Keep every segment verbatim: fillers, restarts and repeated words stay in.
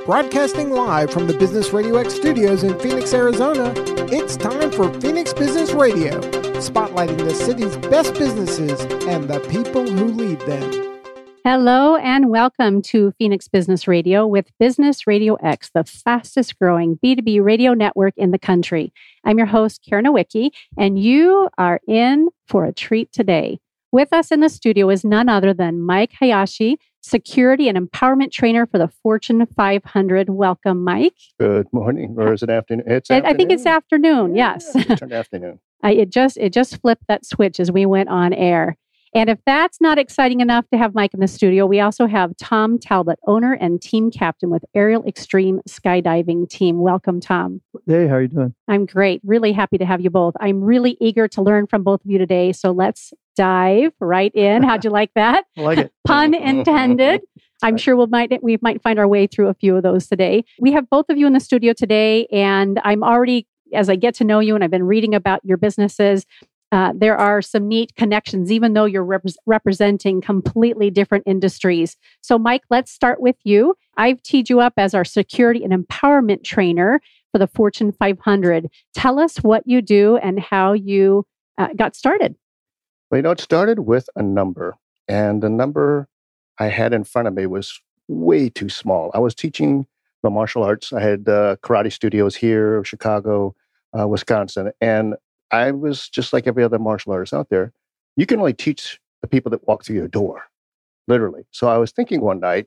Broadcasting live from the Business Radio X studios in Phoenix, Arizona, it's time for Phoenix Business Radio, spotlighting the city's best businesses and the people who lead them. Hello and welcome to Phoenix Business Radio with Business Radio X, the fastest growing B two B radio network in the country. I'm your host, Karen Nowicki, and you are in for a treat today. With us in the studio is none other than Mike Hayashi, Security and Empowerment Trainer for the Fortune five hundred. Welcome, Mike. Good morning, or is it afternoon? It's I, afternoon. I think it's afternoon, yeah, yes. It turned afternoon. I, it just it just flipped that switch as we went on air. And if that's not exciting enough to have Mike in the studio, we also have Tom Talbot, owner and team captain with Aerial Extreme Skydiving Team. Welcome, Tom. Hey, how are you doing? I'm great. Really happy to have you both. I'm really eager to learn from both of you today. So let's dive right in. How'd you like that? I like it. Pun intended. I'm sure we'll might we might find our way through a few of those today. We have both of you in the studio today, and I'm already, as I get to know you and I've been reading about your businesses, Uh, there are some neat connections, even though you're rep- representing completely different industries. So, Mike, let's start with you. I've teed you up as our security and empowerment trainer for the Fortune five hundred. Tell us what you do and how you uh, got started. Well, you know, it started with a number, and the number I had in front of me was way too small. I was teaching the martial arts. I had uh, karate studios here, Chicago, uh, Wisconsin, and I was just like every other martial artist out there. You can only teach the people that walk through your door, literally. So I was thinking one night,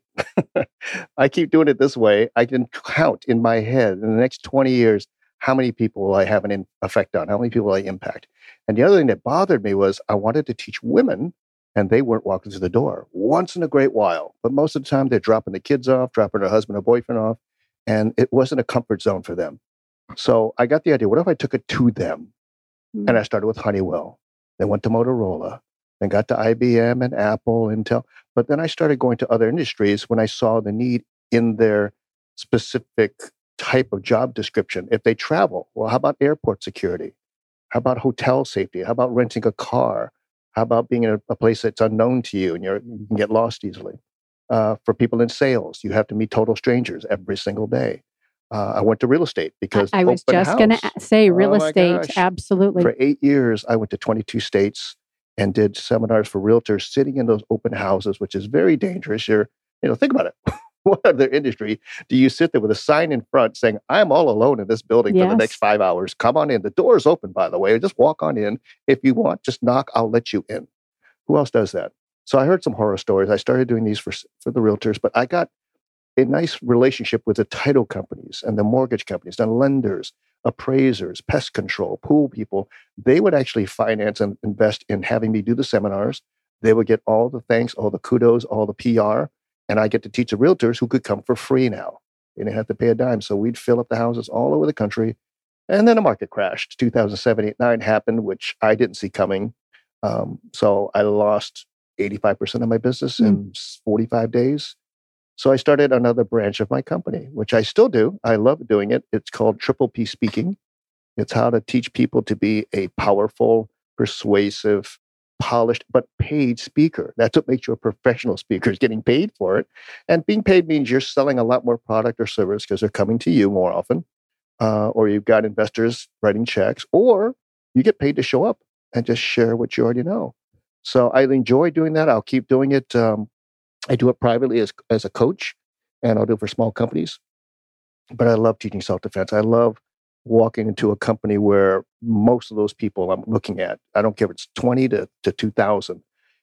I keep doing it this way. I can count in my head in the next twenty years, how many people will I have an in- effect on? How many people will I impact? And the other thing that bothered me was I wanted to teach women, and they weren't walking through the door once in a great while. But most of the time, they're dropping the kids off, dropping their husband or boyfriend off, and it wasn't a comfort zone for them. So I got the idea, what if I took it to them? And I started with Honeywell, then went to Motorola, then got to I B M and Apple, Intel. But then I started going to other industries when I saw the need in their specific type of job description. If they travel, well, how about airport security? How about hotel safety? How about renting a car? How about being in a, a place that's unknown to you and you're, you can get lost easily? Uh, for people in sales, you have to meet total strangers every single day. Uh, I went to real estate because I, I was just going to say real oh estate. Gosh. Absolutely. For eight years, I went to twenty-two states and did seminars for realtors sitting in those open houses, which is very dangerous. You're, you know, think about it. What other industry do you sit there with a sign in front saying, I'm all alone in this building Yes. for the next five hours. Come on in. The door is open, by the way. Just walk on in. If you want, just knock. I'll let you in. Who else does that? So I heard some horror stories. I started doing these for, for the realtors, but I got a nice relationship with the title companies and the mortgage companies, the lenders, appraisers, pest control, pool people. They would actually finance and invest in having me do the seminars. They would get all the thanks, all the kudos, all the P R, and I get to teach the realtors who could come for free now. They didn't have to pay a dime. So we'd fill up the houses all over the country. And then the market crashed. two thousand seven, eight, nine happened, which I didn't see coming. Um, so I lost eighty-five percent of my business mm. in forty-five days. So I started another branch of my company, which I still do. I love doing it. It's called Triple P Speaking. It's how to teach people to be a powerful, persuasive, polished, but paid speaker. That's what makes you a professional speaker, is getting paid for it. And being paid means you're selling a lot more product or service because they're coming to you more often, uh, or you've got investors writing checks, or you get paid to show up and just share what you already know. So I enjoy doing that. I'll keep doing it. Um, I do it privately as as a coach, and I'll do it for small companies. But I love teaching self-defense. I love walking into a company where most of those people I'm looking at, I don't care if it's twenty to, to two thousand,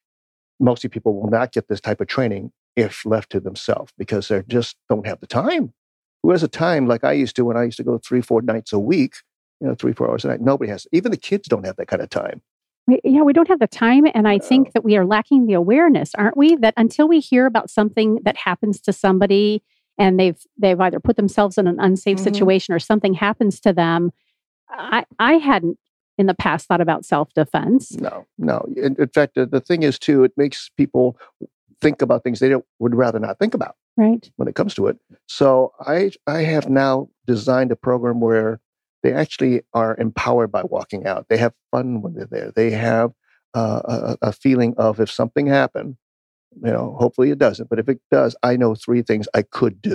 most of the people will not get this type of training if left to themselves because they just don't have the time. Who has a time like I used to when I used to go three, four nights a week, you know, three, four hours a night? Nobody has. Even the kids don't have that kind of time. We, yeah, we don't have the time. And I think that we are lacking the awareness, aren't we? That until we hear about something that happens to somebody and they've they've either put themselves in an unsafe mm-hmm. situation or something happens to them, I, I hadn't in the past thought about self-defense. No, no. In, in fact, the, the thing is, too, it makes people think about things they don't, would rather not think about. Right. When it comes to it. So I I have now designed a program where they actually are empowered by walking out. They have fun when they're there. They have uh, a, a feeling of if something happened, you know, hopefully it doesn't, but if it does, I know three things I could do.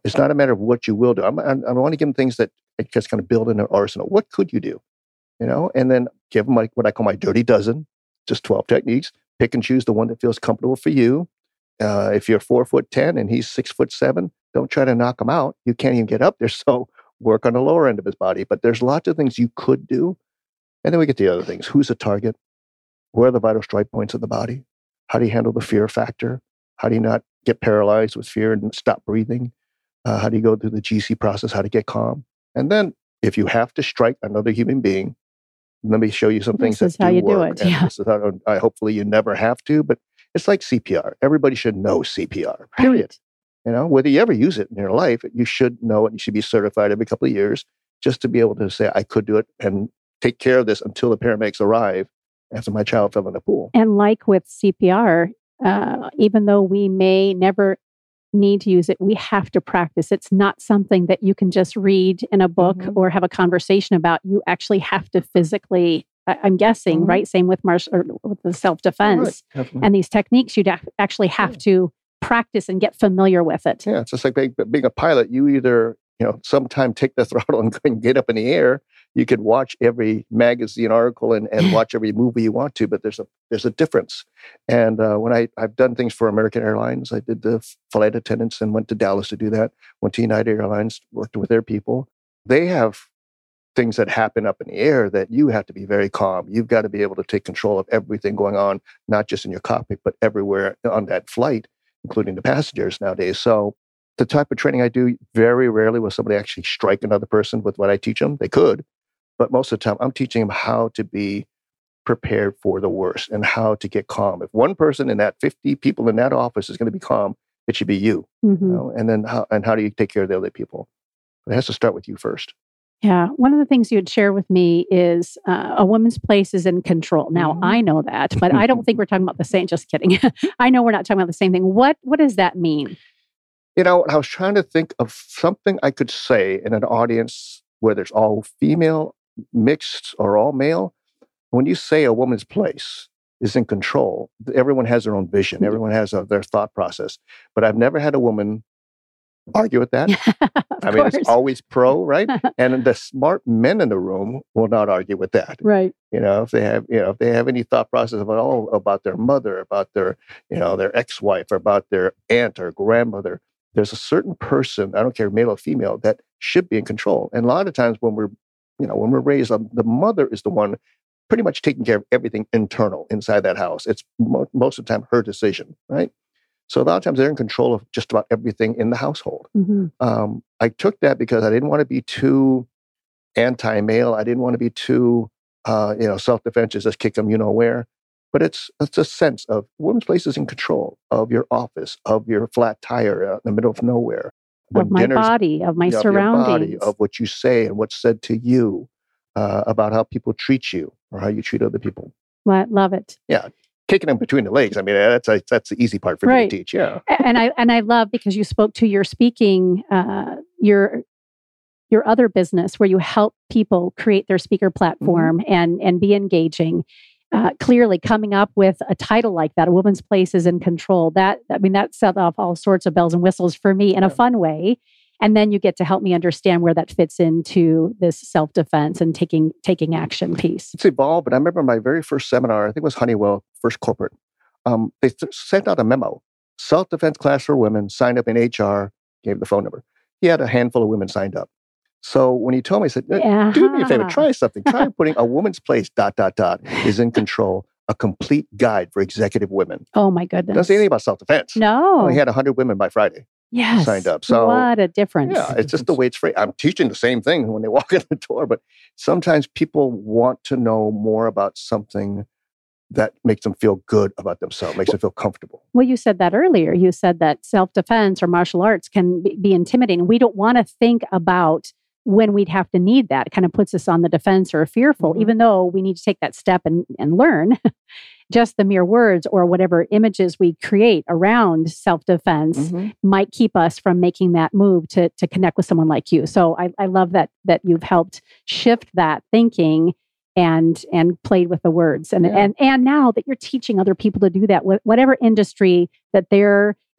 It's not a matter of what you will do. I'm, I'm, I want to give them things that just kind of build in their arsenal. What could you do? You know, and then give them like what I call my dirty dozen, just twelve techniques. Pick and choose the one that feels comfortable for you. Uh, if you're four foot ten and he's six foot seven, don't try to knock him out. You can't even get up there. So work on the lower end of his body. But there's lots of things you could do. And then we get to the other things. Who's the target? Where are the vital strike points of the body? How do you handle the fear factor? How do you not get paralyzed with fear and stop breathing? Uh, how do you go through the G C process? How to get calm? And then if you have to strike another human being, let me show you some things this is that how do you work. do it. Yeah. This is how, I, hopefully you never have to, but it's like C P R. Everybody should know C P R, period. Right. You know, whether you ever use it in your life, you should know it. You should be certified every couple of years just to be able to say, I could do it and take care of this until the paramedics arrive after my child fell in the pool. And like with C P R, uh, even though we may never need to use it, we have to practice. It's not something that you can just read in a book mm-hmm. or have a conversation about. You actually have to physically, I, I'm guessing, mm-hmm. right? Same with martial or with the self-defense. Right. And these techniques, you'd actually have yeah. to practice and get familiar with it. Yeah, it's just like being, being a pilot. You either, you know, sometime take the throttle and, and get up in the air. You could watch every magazine article and, and watch every movie you want to, but there's a there's a difference. And uh, when I, I've done things for American Airlines, I did the flight attendants and went to Dallas to do that. Went to United Airlines, worked with their people. They have things that happen up in the air that you have to be very calm. You've got to be able to take control of everything going on, not just in your cockpit, but everywhere on that flight, including the passengers nowadays. So the type of training I do, very rarely will somebody actually strike another person with what I teach them. They could. But most of the time, I'm teaching them how to be prepared for the worst and how to get calm. If one person in that fifty people in that office is going to be calm, it should be you. Mm-hmm. You know? And then how, and how do you take care of the other people? It has to start with you first. Yeah. One of the things you would share with me is uh, a woman's place is in control. Now, mm-hmm. I know that, but I don't think we're talking about the same. Just kidding. I know we're not talking about the same thing. What What does that mean? You know, I was trying to think of something I could say in an audience where there's all female, mixed, or all male. When you say a woman's place is in control, everyone has their own vision. Everyone has a, their thought process. But I've never had a woman argue with that. I mean, course. It's always pro, right? And the smart men in the room will not argue with that. Right. You know, if they have, you know, if they have any thought process about all about their mother, about their, you know, their ex-wife, or about their aunt or grandmother, there's a certain person, I don't care, male or female, that should be in control. And a lot of times when we're, you know, when we're raised, um, the mother is the one pretty much taking care of everything internal inside that house. It's mo- most of the time her decision, right? So a lot of times they're in control of just about everything in the household. Mm-hmm. Um, I took that because I didn't want to be too anti-male. I didn't want to be too, uh, you know, self-defense is just kick them, you know where. But it's it's a sense of women's place is in control of your office, of your flat tire in the middle of nowhere. Of my body, of my you know, surroundings. Of, your body, of what you say and what's said to you, uh, about how people treat you or how you treat other people. Well, love it. Yeah. Kicking them between the legs. I mean, that's a, that's the easy part for right. me to teach. Yeah. And I and I love because you spoke to your speaking, uh, your your other business where you help people create their speaker platform mm-hmm. and and be engaging. Uh, clearly, coming up with a title like that, "A Woman's Place is in Control." That I mean, that set off all sorts of bells and whistles for me in yeah. a fun way. And then you get to help me understand where that fits into this self-defense and taking taking action piece. It's evolved, but I remember my very first seminar, I think it was Honeywell, first corporate, um, they th- sent out a memo, self-defense class for women, signed up in H R, gave the phone number. He had a handful of women signed up. So when he told me, he said, yeah. do me a favor, try something. Try putting a woman's place, dot, dot, dot, is in control, a complete guide for executive women. Oh my goodness. Doesn't say anything about self-defense. No. Well, he had one hundred women by Friday. Yes. Signed up. So what a difference. Yeah, it's just the way it's phrased. I'm teaching the same thing when they walk in the door, but sometimes people want to know more about something that makes them feel good about themselves, makes them feel comfortable. Well, you said that earlier. You said that self-defense or martial arts can be, be intimidating. We don't want to think about when we'd have to need that. It kind of puts us on the defense or fearful, mm-hmm. even though we need to take that step and, and learn. Just the mere words or whatever images we create around self-defense mm-hmm. might keep us from making that move to, to connect with someone like you. So I, I love that that you've helped shift that thinking and and played with the words. And, yeah. and, and now that you're teaching other people to do that, whatever industry that they're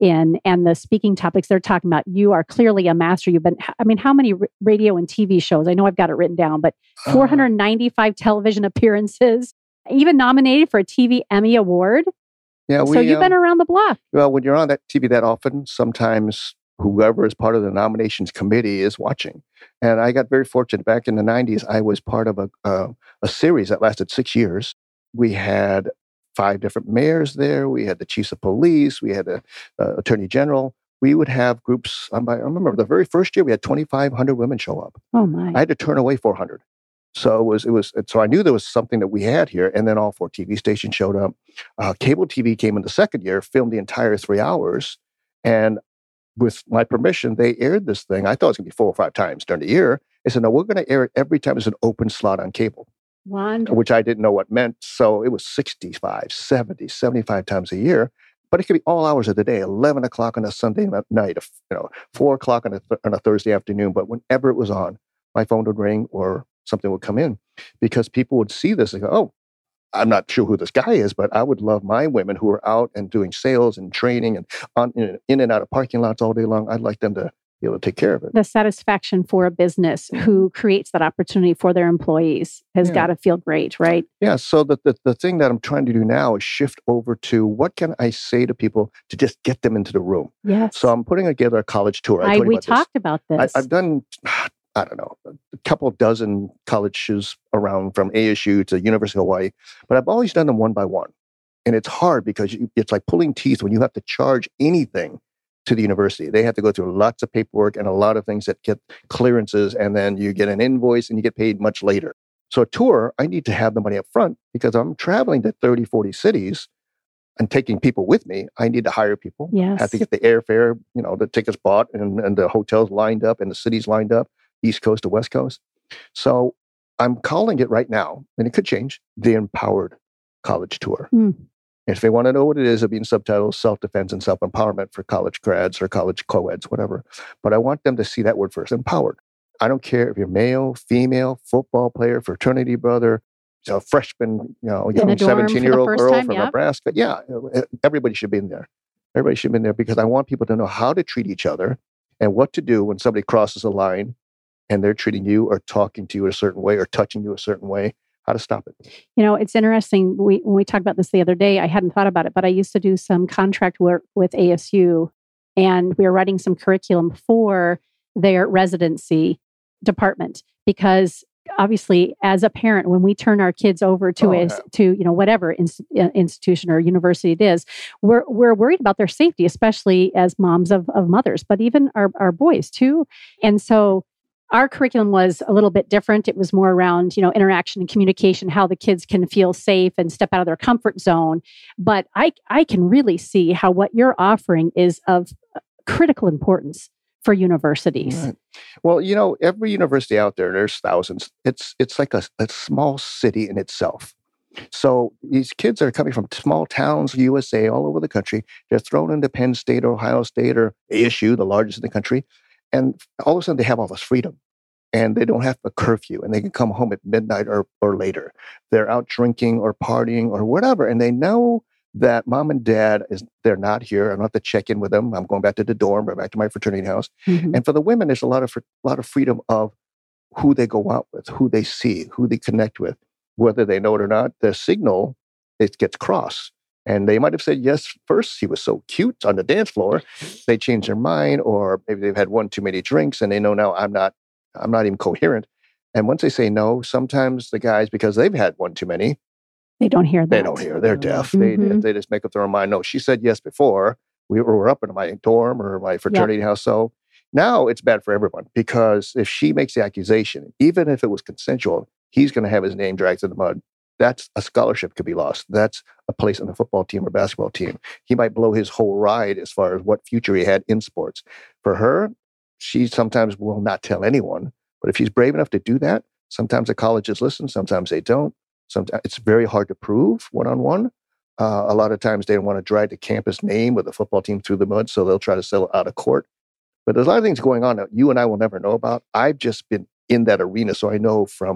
in and the speaking topics they're talking about. You are clearly a master. You've been, I mean, how many r- radio and T V shows? I know I've got it written down, but four hundred ninety-five uh, television appearances, even nominated for a T V Emmy Award. Yeah, we, so you've um, been around the block. Well, when you're on that T V that often, sometimes whoever is part of the nominations committee is watching. And I got very fortunate. Back in the nineties, I was part of a uh, a series that lasted six years. We had five different mayors there. We had the chiefs of police. We had the uh, attorney general. We would have groups. Um, I remember the very first year we had twenty-five hundred women show up. Oh my! I had to turn away four hundred. So it was. It was. So I knew there was something that we had here. And then all four T V stations showed up. Uh, cable T V came in the second year, filmed the entire three hours, and with my permission, they aired this thing. I thought it was going to be four or five times during the year. They said, no, we're going to air it every time there's an open slot on cable. Wonderful. Which I didn't know what meant. So it was sixty-five, seventy, seventy-five times a year. But it could be all hours of the day, eleven o'clock on a Sunday night, you know, four o'clock on a, th- on a Thursday afternoon. But whenever it was on, my phone would ring or something would come in because people would see this and go, oh, I'm not sure who this guy is, but I would love my women who are out and doing sales and training and on, in and out of parking lots all day long. I'd like them to be able to take care of it. The satisfaction for a business who creates that opportunity for their employees has yeah. got to feel great, right? Yeah. So the, the, the thing that I'm trying to do now is shift over to what can I say to people to just get them into the room? Yes. So I'm putting together a college tour. I I, we about talked this. about this. I, I've done... I don't know, a couple dozen colleges around from A S U to University of Hawaii, but I've always done them one by one. And it's hard because you, it's like pulling teeth when you have to charge anything to the university. They have to go through lots of paperwork and a lot of things that get clearances, and then you get an invoice and you get paid much later. So a tour, I need to have the money up front because I'm traveling to thirty, forty cities and taking people with me. I need to hire people. Yes. Have to get the airfare, you know, the tickets bought and, and the hotels lined up and the cities lined up. East Coast to West Coast. So I'm calling it right now, and it could change, the Empowered College Tour. Mm. If they want to know what it is, it'll be in subtitles, self-defense and self-empowerment for college grads or college co-eds, whatever. But I want them to see that word first, empowered. I don't care if you're male, female, football player, fraternity brother, a freshman, you know, young seventeen-year-old girl time, from yeah. Nebraska. Yeah, everybody should be in there. Everybody should be in there because I want people to know how to treat each other and what to do when somebody crosses a line and they're treating you or talking to you a certain way or touching you a certain way, how to stop it. You know, it's interesting. We, when we talked about this the other day, I hadn't thought about it, but I used to do some contract work with A S U, and we were writing some curriculum for their residency department because obviously, as a parent, when we turn our kids over to oh, a, yeah. to you know whatever in, institution or university it is, we're we're worried about their safety, especially as moms of of mothers, but even our our boys too. And so our curriculum was a little bit different. It was more around, you know, interaction and communication, how the kids can feel safe and step out of their comfort zone. But I, I can really see how what you're offering is of critical importance for universities. Right. Well, you know, every university out there, there's thousands. It's it's like a, a small city in itself. So these kids are coming from small towns, U S A, all over the country. They're thrown into Penn State or Ohio State or A S U, the largest in the country. And all of a sudden, they have all this freedom, and they don't have a curfew, and they can come home at midnight or, or later. They're out drinking or partying or whatever, and they know that mom and dad is they're not here. I don't have to check in with them. I'm going back to the dorm or back to my fraternity house. Mm-hmm. And for the women, there's a lot of a lot of freedom of who they go out with, who they see, who they connect with, whether they know it or not. Their signal it gets crossed. And they might have said yes first. He was so cute on the dance floor. They changed their mind, or maybe they've had one too many drinks, and they know now I'm not, I'm not even coherent. And once they say no, sometimes the guys, because they've had one too many, they don't hear that. They don't hear. They're deaf. Mm-hmm. They they just make up their own mind. No, she said yes before. We were, we were up in my dorm or my fraternity yep. house. So now it's bad for everyone because if she makes the accusation, even if it was consensual, he's going to have his name dragged through the mud. That's a scholarship could be lost. That's a place on the football team or basketball team. He might blow his whole ride as far as what future he had in sports. For her, she sometimes will not tell anyone. But if she's brave enough to do that, sometimes the colleges listen, sometimes they don't. Sometimes it's very hard to prove one-on-one. Uh, a lot of times they don't want to drag the campus name or the football team through the mud, so they'll try to settle out of court. But there's a lot of things going on that you and I will never know about. I've just been in that arena, so I know from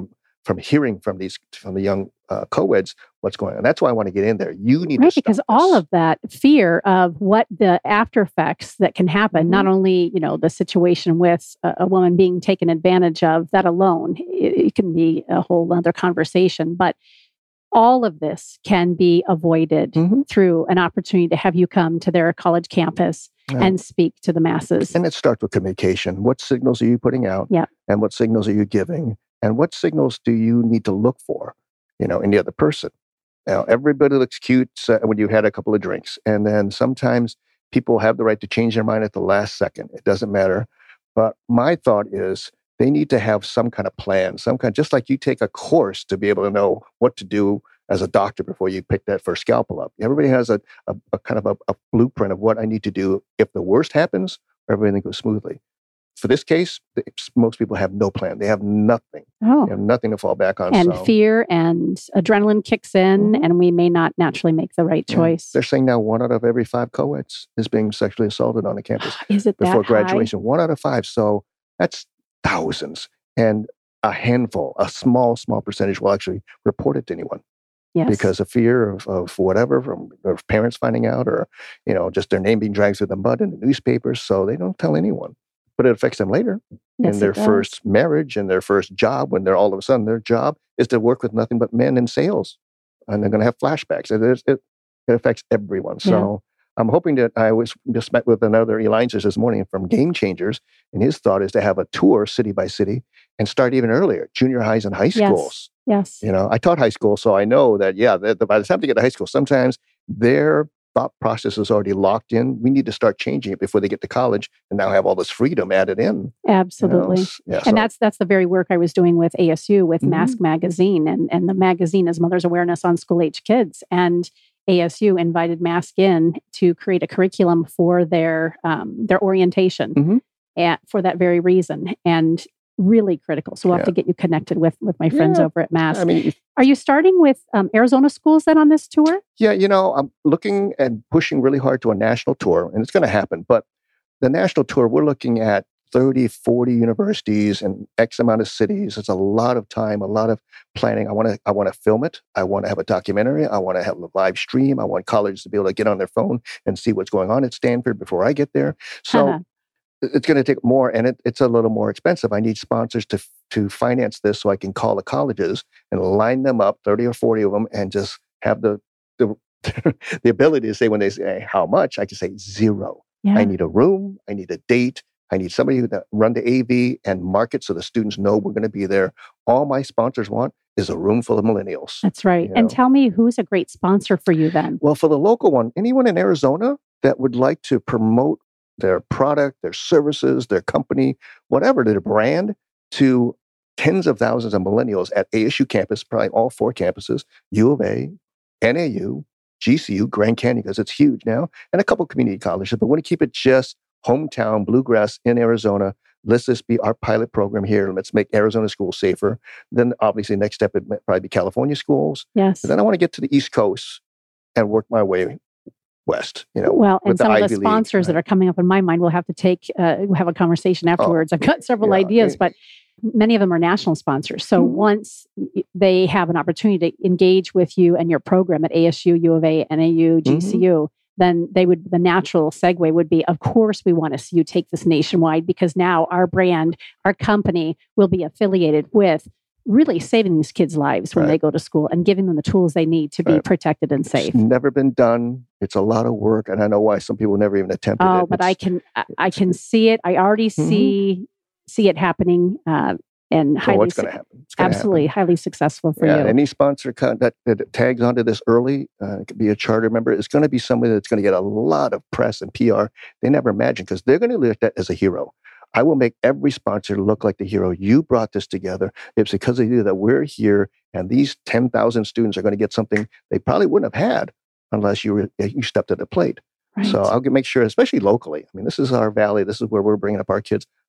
from hearing from these from the young uh, co-eds what's going on. That's why I want to get in there. You need right, to stop because this. all of that fear of what the after effects that can happen, Mm-hmm. not only, you know, the situation with a, a woman being taken advantage of, that alone, it, it can be a whole other conversation, but all of this can be avoided Mm-hmm. through an opportunity to have you come to their college campus Yeah. and speak to the masses. And it starts with communication. What signals are you putting out? Yeah. And what signals are you giving? And what signals do you need to look for, you know, in the other person? Now, everybody looks cute uh, when you had a couple of drinks. And then sometimes people have the right to change their mind at the last second. It doesn't matter. But my thought is they need to have some kind of plan, some kind, just like you take a course to be able to know what to do as a doctor before you pick that first scalpel up. Everybody has a, a, a kind of a, a blueprint of what I need to do if the worst happens or everything goes smoothly. For this case, most people have no plan. They have nothing. Oh. They have nothing to fall back on. And so. fear and adrenaline kicks in, Mhm. and we may not naturally make the right Yeah. choice. They're saying now one out of every five co-eds is being sexually assaulted on the campus Is it before that high? graduation. One out of five. So that's thousands. And a handful, a small, small percentage will actually report it to anyone. Yes. Because of fear of, of whatever, from of parents finding out, or, you know, just their name being dragged through the mud in the newspapers. So they don't tell anyone. But it affects them later Yes, in their it does. first marriage and their first job, when they're all of a sudden their job is to work with nothing but men in sales. And they're going to have flashbacks. It, is- it, it affects everyone. So I'm hoping that I was just met with another Elijah this morning from Game Changers. And his thought is to have a tour city by city and start even earlier, junior highs and high schools. Yes. You know, I taught high school, so I know that, yeah, that by the time they get to high school, sometimes their thought process is already locked in. We need to start changing it before they get to college and now have all this freedom added in. you know? Absolutely. Yeah, so- And that's that's the very work I was doing with A S U with Mhm. Mask Magazine, and and the magazine is Mother's Awareness on School Age Kids, and A S U invited Mask in to create a curriculum for their um, their orientation, Mhm. and for that very reason, and really critical. So we'll have Yeah. to get you connected with with my friends Yeah. over at Mask. I mean, if- Are you starting with um, Arizona schools then on this tour? yeah, you know, I'm looking and pushing really hard to a national tour, and it's going to happen. But the national tour, we're looking at thirty, forty universities and X amount of cities. It's a lot of time, a lot of planning. I want to, I want to film it. I want to have a documentary. I want to have a live stream. I want colleges to be able to get on their phone and see what's going on at Stanford before I get there. So Uh-huh. it's going to take more, and it, it's a little more expensive. I need sponsors to to finance this so I can call the colleges and line them up, thirty or forty of them, and just have the the, the ability to say, when they say how much, I can say zero. Yeah. I need a room. I need a date. I need somebody who run the A V and market so the students know we're going to be there. All my sponsors want is a room full of millennials. That's right. you And know. tell me, who's a great sponsor for you then? Well, for the local one, anyone in Arizona that would like to promote their product, their services, their company, whatever, their brand, to tens of thousands of millennials at A S U campus, probably all four campuses, U of A, N A U, G C U, Grand Canyon, because it's huge now, and a couple community colleges. But we want to keep it just hometown, bluegrass in Arizona. Let's this be our pilot program here. Let's make Arizona schools safer. Then obviously next step would probably be California schools. Yes. And then I want to get to the East Coast and work my way west, you know. Well, and with the some of the Ivy League, sponsors that right. are coming up in my mind, we'll have to take, uh, we'll have a conversation afterwards. I've got several yeah, ideas, it- but many of them are national sponsors. So Mhm. once y- they have an opportunity to engage with you and your program at A S U, U of A, N A U, G C U, then they would, the natural segue would be, of course, we want to see you take this nationwide, because now our brand, our company will be affiliated with really saving these kids' lives when Right. they go to school and giving them the tools they need to be Right. protected and safe. It's never been done. It's a lot of work, and I know why some people never even attempted it. Oh, but I It's- can I, I can see it. I already Mhm. see see it happening, uh, and oh, highly it's going to su- happen. It's gonna absolutely highly successful for happen. Yeah, you. any sponsor con- that, that tags onto this early, uh, it could be a charter member. It's going to be somebody that's going to get a lot of press and P R they never imagined, because they're going to look at that as a hero. I will make every sponsor look like the hero. You brought this together. It's because of you that we're here, and these ten thousand students are going to get something they probably wouldn't have had unless you were, you stepped to the plate. Right. So I'll get, make sure, especially locally. I mean, this is our valley. This is where we're bringing up our kids.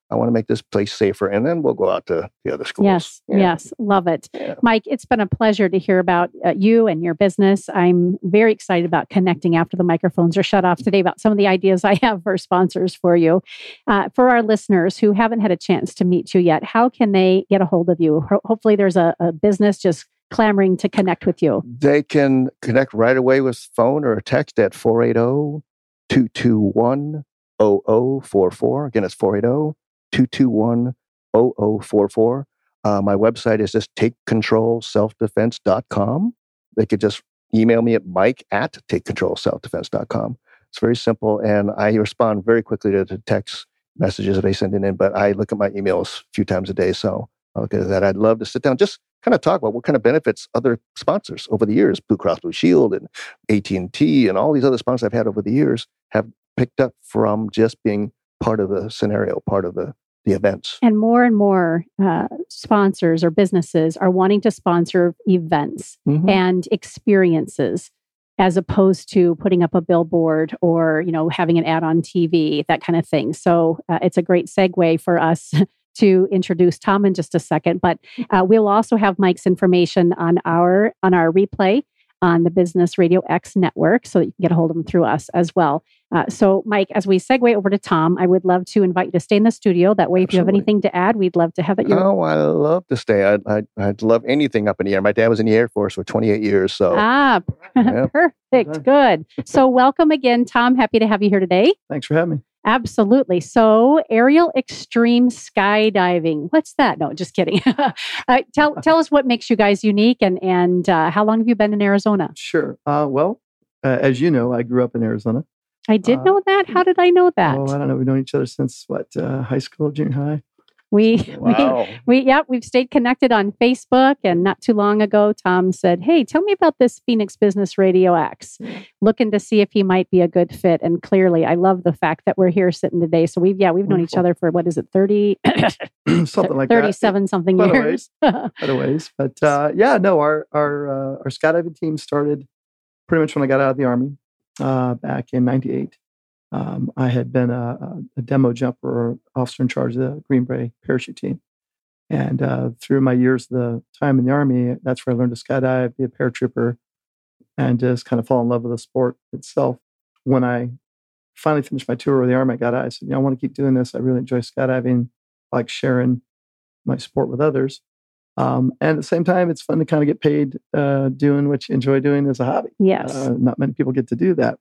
I want to make this place safer. And then we'll go out to the other schools. Yes, yeah. yes. Love it. Yeah. Mike, it's been a pleasure to hear about uh, you and your business. I'm very excited about connecting after the microphones are shut off today about some of the ideas I have for sponsors for you. Uh, for our listeners who haven't had a chance to meet you yet, how can they get a hold of you? Ho- hopefully there's a, a business just clamoring to connect with you. They can connect right away with phone or a text at four eight zero, two two one, zero zero four four. Again, it's four eight zero, two two one, zero zero four four. Uh, my website is just take control self defense dot com. They could just email me at mike at take control self defense dot com. It's very simple, and I respond very quickly to the text messages that they send in, but I look at my emails a few times a day, so I'll look at that. I'd love to sit down, just kind of talk about what kind of benefits other sponsors over the years, Blue Cross Blue Shield and A T and T and all these other sponsors I've had over the years have picked up from just being part of the scenario, part of the, the events. And more and more uh, sponsors or businesses are wanting to sponsor events mm-hmm. and experiences as opposed to putting up a billboard or, you know, having an ad on T V, that kind of thing. So uh, it's a great segue for us to introduce Tom in just a second, but uh, we'll also have Mike's information on our on our replay on the Business Radio X network, so that you can get a hold of him through us as well. Uh, so, Mike, as we segue over to Tom, I would love to invite you to stay in the studio. That way, if Absolutely. You have anything to add, we'd love to have it. Your... Oh, I love to stay. I'd, I'd, I'd love anything up in the air. My dad was in the Air Force for twenty-eight years. So ah, yeah. Perfect, good. So, welcome again, Tom. Happy to have you here today. Thanks for having me. Absolutely. So, aerial extreme skydiving. What's that? No, just kidding. uh, tell tell us what makes you guys unique, and and uh, how long have you been in Arizona? Sure. Uh, well, uh, as you know, I grew up in Arizona. I did uh, know that. How did I know that? Oh, I don't know. We've known each other since what? Uh, high school, junior high. We, wow. we, we, yeah, we've stayed connected on Facebook. And not too long ago, Tom said, "Hey, tell me about this Phoenix Business Radio X," yeah. looking to see if he might be a good fit. And clearly, I love the fact that we're here sitting today. So we've, yeah, we've Wonderful. known each other for, what is it, thirty, something like thirty-seven that. something Quite years. A ways. Quite a ways. But uh, yeah, no, our our uh, our skydiving team started pretty much when I got out of the Army uh, back in ninety-eight. Um, I had been a, a demo jumper or officer in charge of the Green Beret parachute team. And uh, through my years, the time in the Army, that's where I learned to skydive, be a paratrooper, and just kind of fall in love with the sport itself. When I finally finished my tour of the Army, I got out. I said, you know, I want to keep doing this. I really enjoy skydiving. I like sharing my sport with others. Um, and at the same time, it's fun to kind of get paid uh, doing what you enjoy doing as a hobby. Yes. Uh, not many people get to do that.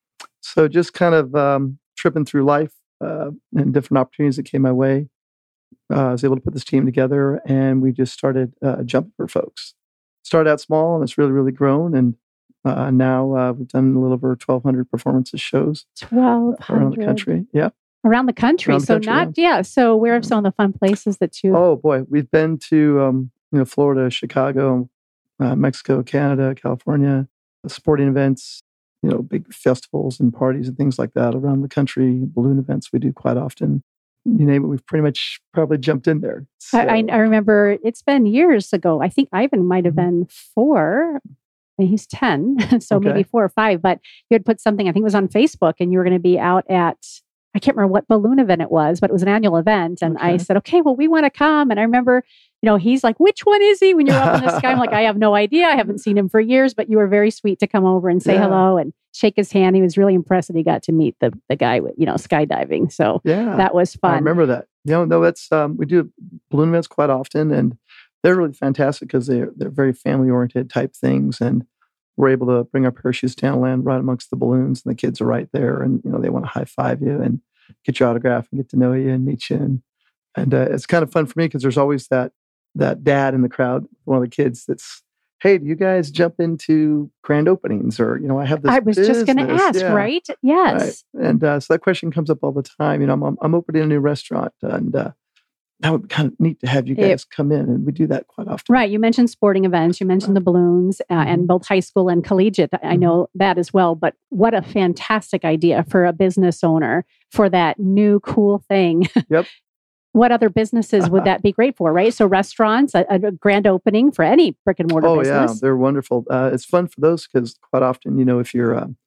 So just kind of um, tripping through life uh, and different opportunities that came my way. Uh, I was able to put this team together, and we just started uh, jumping for folks. Started out small, and it's really, really grown. And uh, now uh, we've done a little over twelve hundred performances shows twelve hundred around the country. Yeah, around the country. Around the so country, not yeah. yeah. So where are some of the fun places that you? Oh boy, we've been to um, you know Florida, Chicago, uh, Mexico, Canada, California, sporting events. You know, big festivals and parties and things like that around the country. Balloon events we do quite often. You name it, we've pretty much probably jumped in there. So, I, I remember it's been years ago. I think Ivan might have been four. And he's ten, so okay. maybe four or five. But you had put something, I think it was on Facebook, and you were going to be out at, I can't remember what balloon event it was, but it was an annual event. And okay. I said, okay, well, we want to come. And I remember, you know, he's like, which one is he? When you're up in the sky, I'm like, I have no idea. I haven't seen him for years, but you were very sweet to come over and say yeah. hello and shake his hand. He was really impressed that he got to meet the the guy with, you know, skydiving. So yeah, that was fun. I remember that. You know, no, that's, um, we do balloon events quite often, and they're really fantastic because they're, they're very family oriented type things. And we're able to bring our parachutes down, land right amongst the balloons, and the kids are right there. And, you know, they want to high five you and get your autograph and get to know you and meet you. And, and uh, it's kind of fun for me because there's always that, that dad in the crowd, one of the kids that's, hey, do you guys jump into grand openings? Or, you know, I have this I was business. just going to ask, yeah. right? Yes. Right. And uh, so that question comes up all the time. You know, I'm, I'm opening a new restaurant, and uh, that would be kind of neat to have you guys it, come in. And we do that quite often. Right. You mentioned sporting events. You mentioned the balloons uh, and both high school and collegiate. I know that as well. But what a fantastic idea for a business owner for that new cool thing. Yep. What other businesses would that be great for, right? So restaurants, a, a grand opening for any brick and mortar oh, business. Oh, yeah. They're wonderful. Uh, it's fun for those because quite often, you know, if you're uh,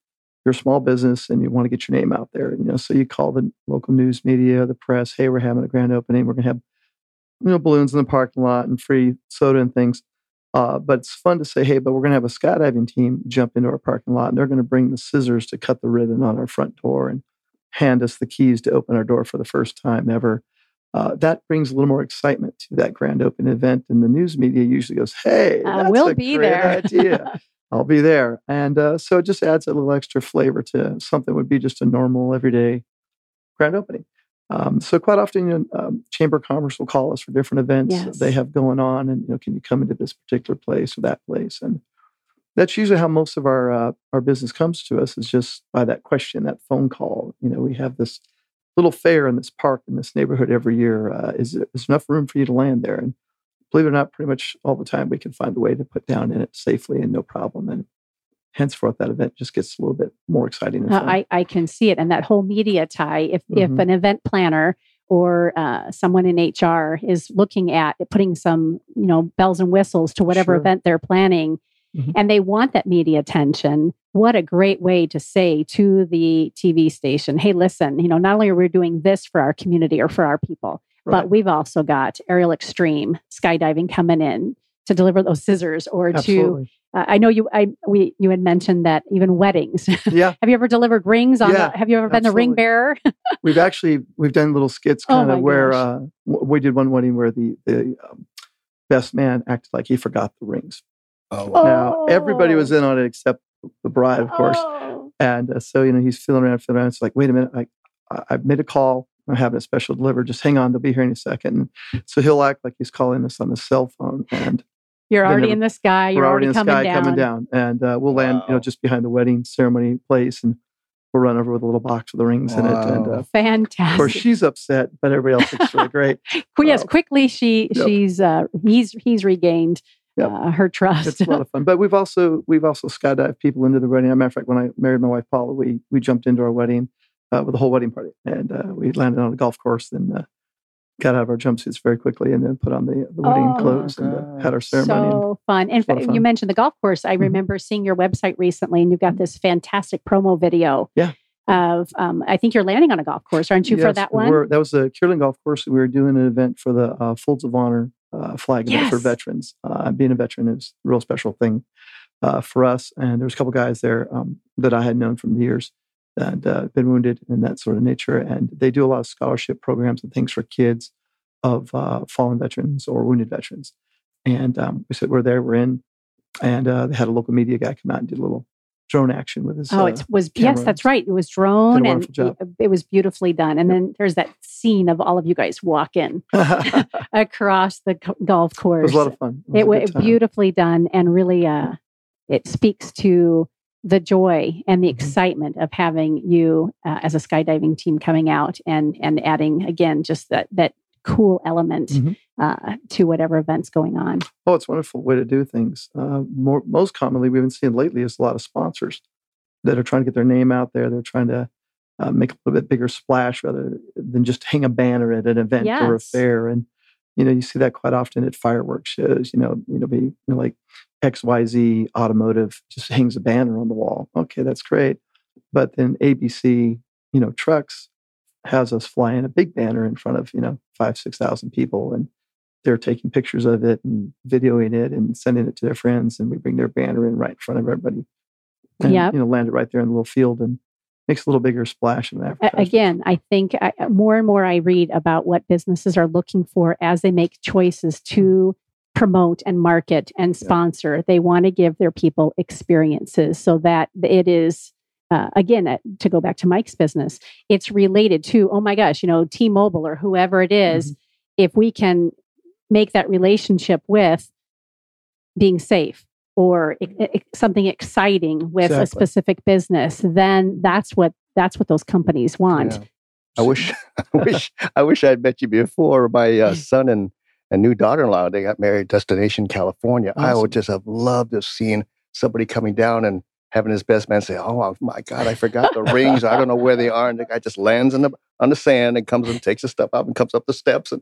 you're a small business and you want to get your name out there. You know, so you call the local news media, the press. Hey, we're having a grand opening. We're going to have, you know, balloons in the parking lot and free soda and things. Uh, but it's fun to say, hey, but we're going to have a skydiving team jump into our parking lot, and they're going to bring the scissors to cut the ribbon on our front door and hand us the keys to open our door for the first time ever. Uh, that brings a little more excitement to that grand opening event. And the news media usually goes, hey, that's uh, we'll a be great there. idea. I'll be there. And uh, so it just adds a little extra flavor to something that would be just a normal, everyday grand opening. Um, so quite often, you know, um, Chamber of Commerce will call us for different events Yes. they have going on, and you know, can you come into this particular place or that place? And that's usually how most of our uh, our business comes to us, is just by that question, that phone call. You know, we have this little fair in this park in this neighborhood every year. Uh, is there is enough room for you to land there? And believe it or not, pretty much all the time we can find a way to put down in it safely and no problem. And henceforth, that event just gets a little bit more exciting. And Uh, fun. I, I can see it. And that whole media tie, if, if Mhm. an event planner or uh, someone in H R is looking at putting some, you know, bells and whistles to whatever Sure. event they're planning, Mhm. and they want that media attention, what a great way to say to the T V station, hey, listen, you know, not only are we doing this for our community or for our people, Right. but we've also got Aerial Extreme skydiving coming in to deliver those scissors, or to Absolutely. Uh, I know you. I we you had mentioned that even weddings. Yeah. Have you ever delivered rings on? Yeah, the, have you ever been the ring absolutely. bearer? We've actually we've done little skits Oh kind my of where gosh. uh, w- we did one wedding where the the um, best man acted like he forgot the rings. Oh, Oh. Now everybody was in on it except the bride, of course. Oh. And uh, so you know he's feeling around, feeling around. It's like, wait a minute, I I I've made a call. I'm having a special delivered. Just hang on, they'll be here in a second. And so he'll act like he's calling us on his cell phone, and You're Then already every- in the sky. You're we're already in the coming sky down. coming down, and uh, we'll land, you know, Wow. just behind the wedding ceremony place, and we'll run over with a little box with the rings in it. And uh, Wow. of Fantastic. course, she's upset, but everybody else thinks it's really great. Qu- yes, uh, quickly she yep. she's uh, he's he's regained Yep. uh, her trust. It's a lot of fun. But we've also we've also skydived people into the wedding. As a matter of fact, when I married my wife Paula, we we jumped into our wedding uh, with a whole wedding party, and uh, we landed on a golf course and uh, got out of our jumpsuits very quickly, and then put on the, the wedding Oh, clothes and uh, had our ceremony. and So fun. In It's a lot fact, of you fun. mentioned the golf course. I Mhm. remember seeing your website recently, and you've got this fantastic promo video. Yeah. Of um, I think you're landing on a golf course, aren't you, for Yes, that we one? were- that was the Kierland Golf Course. We were doing an event for the uh, Folds of Honor uh, flag event for Yes. veterans. Uh, being a veteran is a real special thing uh, for us. And there was a couple guys there um, that I had known from the years that uh, been wounded and that sort of nature. And they do a lot of scholarship programs and things for kids of uh, fallen veterans or wounded veterans. And um, we said, we're there, we're in. And uh, they had a local media guy come out and did a little drone action with his. Oh, uh, it was yes, camera. that's right. It was drone, Did a and wonderful job. it, it was beautifully done. And then there's that scene of all of you guys walking it across the co- golf course. was a lot of fun. It a was good time. beautifully done, and really, uh, it speaks to the joy and the Mhm. excitement of having you uh, as a skydiving team coming out and and adding again just that that cool element Mhm. uh, to whatever event's going on. Oh, it's a wonderful way to do things. Uh, more, most commonly, we've been seeing lately is a lot of sponsors that are trying to get their name out there. They're trying to uh, make a little bit bigger splash rather than just hang a banner at an event or a Yes. fair. And you know, you see that quite often at fireworks shows. You know, you know, be you know, like X Y Z Automotive just hangs a banner on the wall. Okay, that's great. But then A B C, you know, trucks has us flying a big banner in front of you know five six thousand people, and they're taking pictures of it and videoing it and sending it to their friends, and we bring their banner in right in front of everybody. And, Yep. you know, land it right there in the little field and makes a little bigger splash in the A- advertisement. Again, I think I, more and more I read about what businesses are looking for as they make choices to promote and market and sponsor. They want to give their people experiences so that it is, uh, again, uh, to go back to Mike's business, it's related to, oh my gosh, you know, T-Mobile or whoever it is, Mhm. if we can make that relationship with being safe or e- e- something exciting with a Exactly. specific business, then that's what that's what those companies want. Yeah. I wish, I wish, I wish I'd met you before. My uh, son and, and new daughter-in-law, they got married Destination California. I Awesome. would just have loved to have seen somebody coming down and having his best man say, "Oh my God, I forgot the rings. I don't know where they are." And the guy just lands on the on the sand and comes and takes his stuff out and comes up the steps and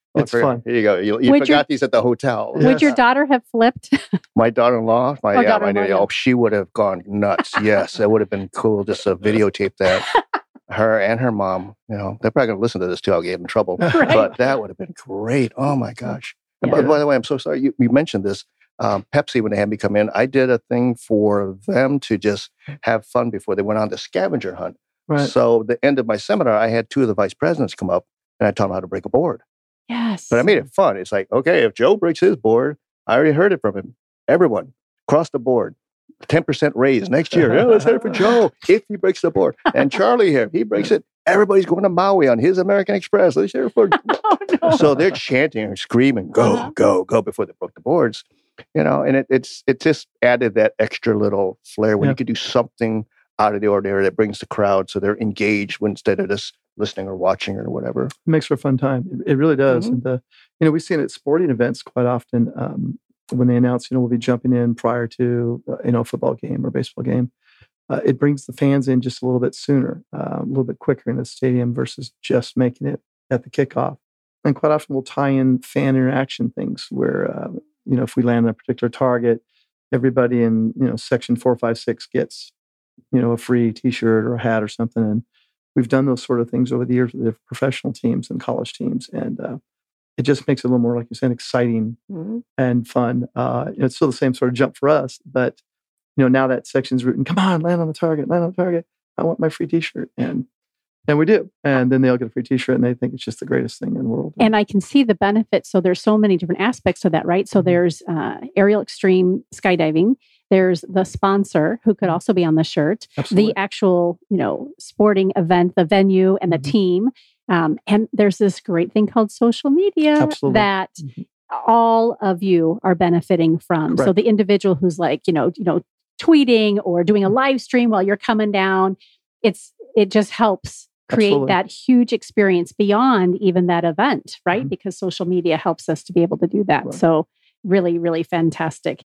Oh, It's fun. Here you go. You, you Would forgot your- these at the hotel. Would your daughter have flipped? My daughter-in-law, my, Oh, yeah, my daughter-in-law, yeah. oh, she would have gone nuts. Yes, it would have been cool just to videotape that. Her and her mom, you know, they're probably going to listen to this too. I'll get in trouble, Right. but that would have been great. Oh my gosh! And Yeah. by, by the way, I'm so sorry you, you mentioned this. Um, Pepsi, when they had me come in, I did a thing for them to just have fun before they went on the scavenger hunt. Right. So the end of my seminar, I had two of the vice presidents come up and I taught them how to break a board. Yes. But I made it fun. It's like, okay, if Joe breaks his board, I already heard it from him. Everyone, cross the board. ten percent raise next year. Yeah, let's head it for Joe if he breaks the board. And Charlie here, if he breaks it, everybody's going to Maui on his American Express. Let's hear it for Oh, no. So they're chanting and screaming, go, Uh-huh. go, go, before they broke the boards. You know, and it, it's it just added that extra little flair when Yeah. you could do something out of the ordinary that brings the crowd so they're engaged when, instead of just listening or watching or whatever. It makes for a fun time. It, it really does. Mhm. And uh, you know, we see it at sporting events quite often um, when they announce, you know, we'll be jumping in prior to uh, you know a football game or baseball game. Uh, it brings the fans in just a little bit sooner, uh, a little bit quicker in the stadium versus just making it at the kickoff. And quite often we'll tie in fan interaction things where uh, you know if we land on a particular target, everybody in you know section four, five, six gets you know a free T-shirt or a hat or something. And we've done those sort of things over the years with the professional teams and college teams, and uh, it just makes it a little more, like you said, exciting Mhm. and fun. Uh, you know, it's still the same sort of jump for us, but you know now that section's rooting, come on, land on the target, land on the target. I want my free T-shirt, and and we do, and then they'll get a free T-shirt, and they think it's just the greatest thing in the world. And I can see the benefits. So there's so many different aspects to that, right? So Mhm. there's uh, Aerial Extreme Skydiving. There's the sponsor who could also be on the shirt. Absolutely. The actual, you know, sporting event, the venue, and the Mhm. team. Um, and there's this great thing called social media Absolutely. that Mhm. all of you are benefiting from. So Correct. the individual who's like, you know, you know, tweeting or doing a live stream while you're coming down, it's it just helps create Absolutely. that huge experience beyond even that event, right? Mhm. Because social media helps us to be able to do that. Right. So really, really fantastic.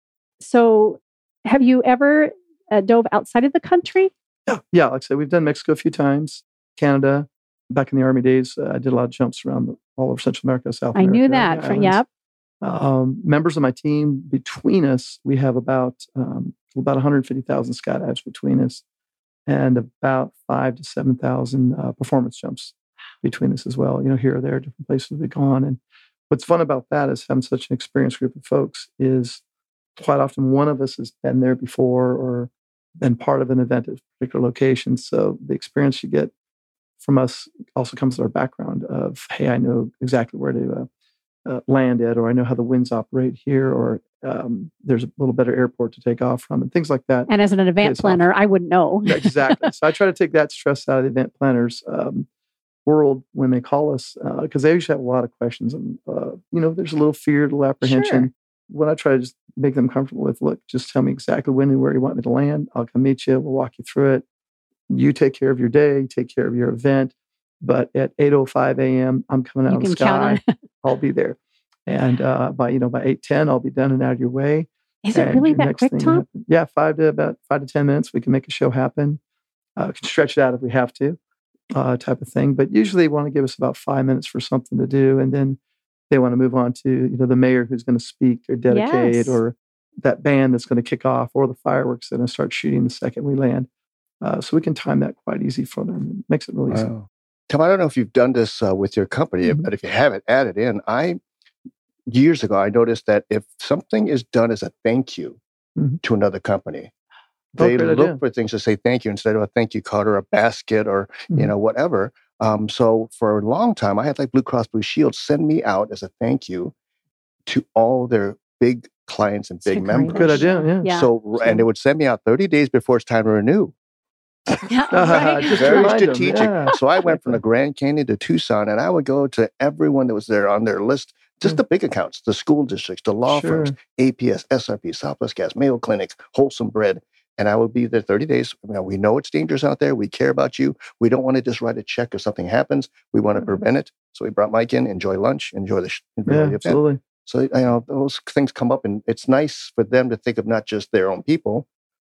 So have you ever uh, dove outside of the country? Yeah, yeah. Like I said, we've done Mexico a few times, Canada. Back in the Army days, uh, I did a lot of jumps around the, all over Central America, South I America. knew the that. From, islands. yep. Um, members of my team, between us, we have about um, about one hundred fifty thousand skydives between us, and about five to seven thousand uh, performance jumps between us as well. You know, here or there, different places we've gone. And what's fun about that is having such an experienced group of folks is quite often one of us has been there before or been part of an event at a particular location. So the experience you get from us also comes with our background of, hey, I know exactly where to uh, uh, land at, or I know how the winds operate here, or um, there's a little better airport to take off from, and things like that. And as an event It's planner, I wouldn't know. Yeah, exactly. So I try to take that stress out of the event planners um, world when they call us, because they usually have a lot of questions, and uh, you know, there's a little fear, a little apprehension. Sure. What I try to just make them comfortable with, look, just tell me exactly when and where you want me to land. I'll come meet you. We'll walk you through it. You take care of your day. You take care of your event. But at eight oh five a.m., I'm coming out You of the can count sky. on. I'll be there. And uh, by you know by eight ten, I'll be done and out of your way. Is it And really your that next quick, thing Tom? happen- Yeah, five to about five to ten minutes. We can make a show happen. Uh, we can stretch it out if we have to, uh, type of thing. But usually, they want to give us about five minutes for something to do, and then they want to move on to you know the mayor who's going to speak or dedicate, Yes. or that band that's going to kick off, or the fireworks that are going to start shooting the second we land. Uh, so we can time that quite easy for them. It makes it really easy. Wow. Tom, I don't know if you've done this uh, with your company, Mhm. but if you haven't, add it in. I years ago I noticed that if something is done as a thank you Mhm. to another company, Oh, they great look idea. for things to say thank you instead of a thank you card or a basket or you Mhm. know whatever. Um, so for a long time, I had like Blue Cross Blue Shield send me out as a thank you to all their big clients and It's a big great members. Good idea, yeah. Yeah. So and they would send me out thirty days before it's time to renew. Yeah, right. Just to Very remind 'em, strategic. yeah. So I went from the Grand Canyon to Tucson, and I would go to everyone that was there on their list, just Yeah. the big accounts, the school districts, the law Sure. firms, A P S, S R P, Southwest Gas, Mayo Clinic, Wholesome Bread. And I would be there thirty days. You know, we know it's dangerous out there. We care about you. We don't want to just write a check if something happens. We want to Mhm. prevent it. So we brought Mike in, enjoy lunch, enjoy the, sh- enjoy Yeah, the event. absolutely. So, you know, those things come up, and it's nice for them to think of not just their own people,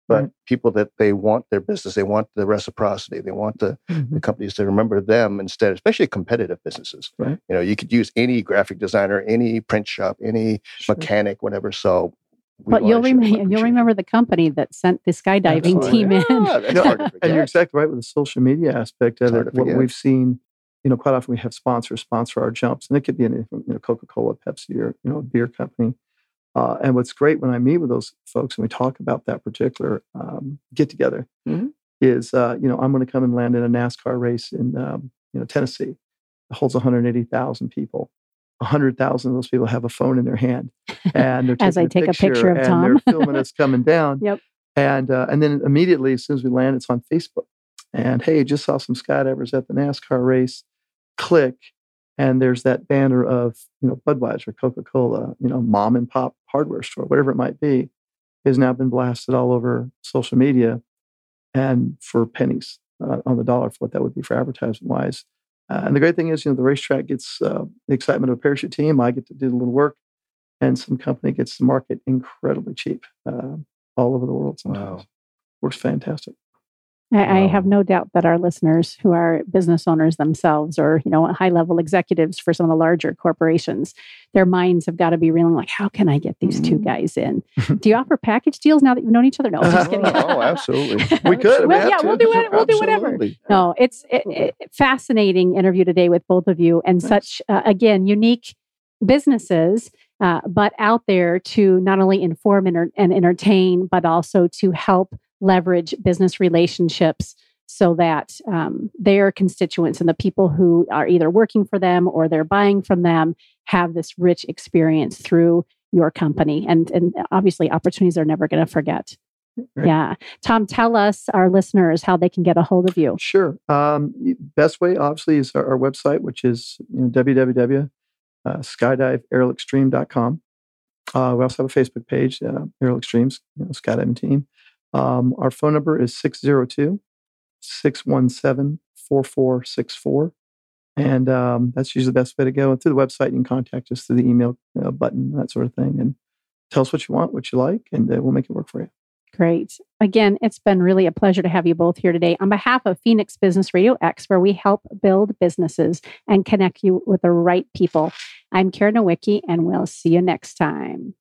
but Right. people that they want their business, they want the reciprocity, they want the, Mhm. the companies to remember them instead, especially competitive businesses. Right. You know, you could use any graphic designer, any print shop, any Sure. mechanic, whatever. So, we But wanna you'll, show them rem- you'll appreciation. remember the company that sent the skydiving Absolutely. team in. Yeah, that's No, hard to and you're forget. exactly right with the social media aspect of It's hard it. to What forget. we've seen, you know, quite often we have sponsors sponsor our jumps, and it could be anything from, you know, Coca-Cola, Pepsi, or, you know, a beer company. Uh, and what's great when I meet with those folks and we talk about that particular um, get together Mhm. is, uh, you know, I'm going to come and land in a NASCAR race in, um, you know, Tennessee. It holds one hundred eighty thousand people. one hundred thousand of those people have a phone in their hand, and they're taking As I take a picture of and Tom. they're filming us coming down. Yep. And uh, and then immediately, as soon as we land, it's on Facebook. And hey, just saw some skydivers at the NASCAR race. Click, and there's that banner of, you know, Budweiser, Coca-Cola, you know, mom and pop hardware store, whatever it might be, has now been blasted all over social media, and for pennies uh, on the dollar for what that would be for advertising wise. Uh, and the great thing is, you know, the racetrack gets uh, the excitement of a parachute team. I get to do a little work, and some company gets to market incredibly cheap uh, all over the world. Sometimes Wow. works fantastic. I, I Wow. have no doubt that our listeners who are business owners themselves, or, you know, high level executives for some of the larger corporations, their minds have got to be reeling like, how can I get these two guys in? Do you offer package deals now that you've known each other? No, just kidding. Oh, absolutely. We could. Well, have yeah, to. we'll do it. We'll do whatever. Absolutely. No, it's a, a fascinating interview today with both of you, and such uh, again unique businesses, uh, but out there to not only inform and, and entertain, but also to help leverage business relationships so that um, their constituents and the people who are either working for them or they're buying from them have this rich experience through your company. And and obviously, opportunities are never going to forget. Right. Yeah. Tom, tell us, our listeners, how they can get a hold of you. Sure. Um, best way, obviously, is our, our website, which is, you know, w w w dot skydive aerial extreme dot com. Uh, we also have a Facebook page, uh, Aerial Extremes, you know, skydiving team. Um, our phone number is six zero two, six one seven, four four six four. And um, that's usually the best way to go. And through the website, you can contact us through the email uh, button, that sort of thing. And tell us what you want, what you like, and uh, we'll make it work for you. Great. Again, it's been really a pleasure to have you both here today. On behalf of Phoenix Business Radio X, where we help build businesses and connect you with the right people, I'm Karen Nowicki, and we'll see you next time.